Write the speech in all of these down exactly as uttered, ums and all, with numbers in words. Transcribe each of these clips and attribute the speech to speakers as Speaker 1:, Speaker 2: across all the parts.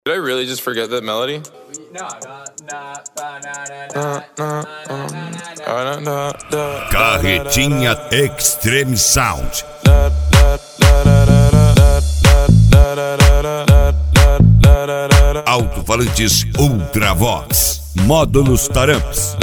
Speaker 1: Did I really just forget that melody?
Speaker 2: Carretinha Extreme Sound. Alto-falantes Ultravox. Módulos Taramps.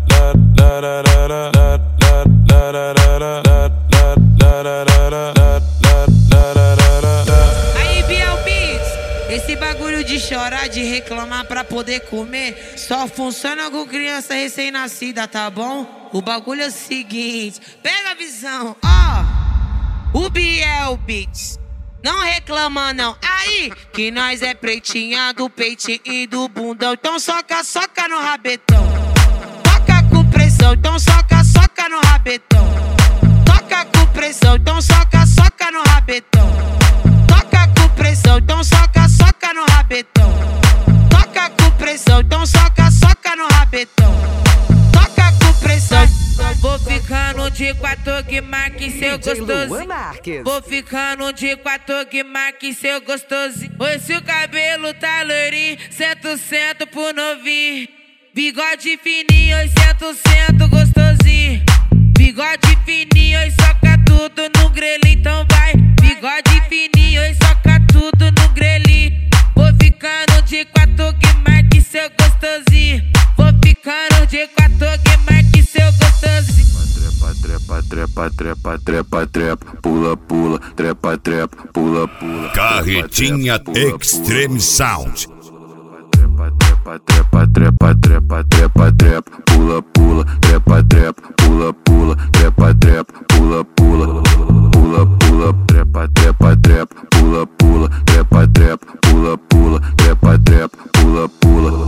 Speaker 3: Aí, Biel Beats, esse bagulho de chorar, de reclamar pra poder comer só funciona com criança recém-nascida, tá bom? O bagulho é o seguinte, pega a visão, ó. O Biel Beats não reclama não, aí que nós é pretinha do peitinho e do bundão. Então soca, soca no rabetão. Toca com pressão, então soca, soca no rabetão. Toca com pressão, então soca, soca no rabetão. Toca com pressão, então soca, soca no rabetão. Toca com pressão, então soca, soca no rabetão. Toca com pressão. Vou ficando de quatro que marque seu gostoso. Vou ficando de quatro que marque seu gostoso. Oi, se o cabelo tá loirinho, cento, cento por novinho. Bigode fininho, oi, cento, cento gostosinho. Bigode fininho, oi, soca tudo no grelhinho, então vai. Bigode fininho, oi, soca tudo no grelhinho. Vou ficando de quatro que marque seu gostosinho. Vou ficando de quatro que marque seu gostosinho.
Speaker 4: Trepa, trepa, trepa, trepa, trepa, pula, pula, trepa, trepa, pula, pula.
Speaker 2: Carretinha Extreme Sound.
Speaker 4: Trepa, trepa, trepa, trepa, trepa, trepa, trepa, pula, pula, trepa, trepa, pula, pula, trepa, trepa, pula, pula, pula, pula, trepa, trepa, trepa, pula, pula, trepa, trepa, pula, pula, trepa, trepa, pula, pula.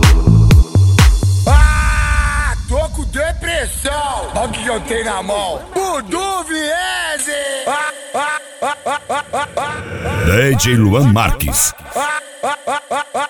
Speaker 5: Ah, tô com depressão. Olha o que eu tenho na mão. Budu Viese. Ah, ah, ah, ah, ah, ah, ah.
Speaker 2: D J Luan Marques.
Speaker 5: Ah, ah, ah, ah, ah.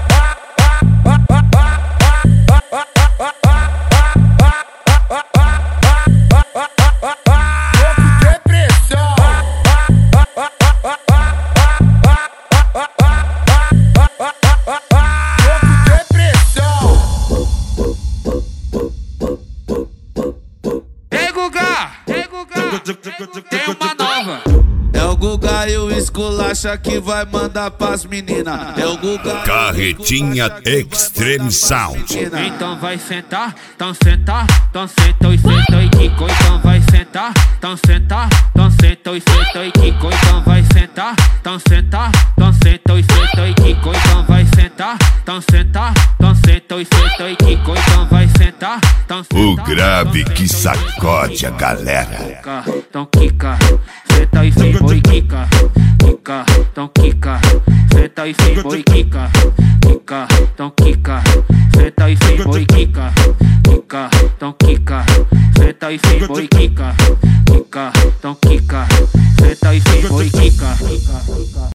Speaker 6: Tem uma nova. É o Guga e o Esculacha que vai mandar pras meninas. É o Guga.
Speaker 2: Carretinha Extreme Sound.
Speaker 7: Então vai sentar, então sentar, então sentou e sentou e quicou. Então vai sentar, então sentar, então sentou e sentou e quicou. Então vai sentar, então sentar, então sentou e sentou e quicou. Então vai sentar, então sentar, então sentou e sentou e quicou. Então vai sentar, então sentar.
Speaker 2: O grave que sacode a galera.
Speaker 7: Então quica, senta e ficou e quica. Quica, então quica, senta e ficou e quica. Quica, então quica, senta e ficou e quica. Quica, então quica, senta e ficou e quica. Quica, então quica, senta e ficou e quica.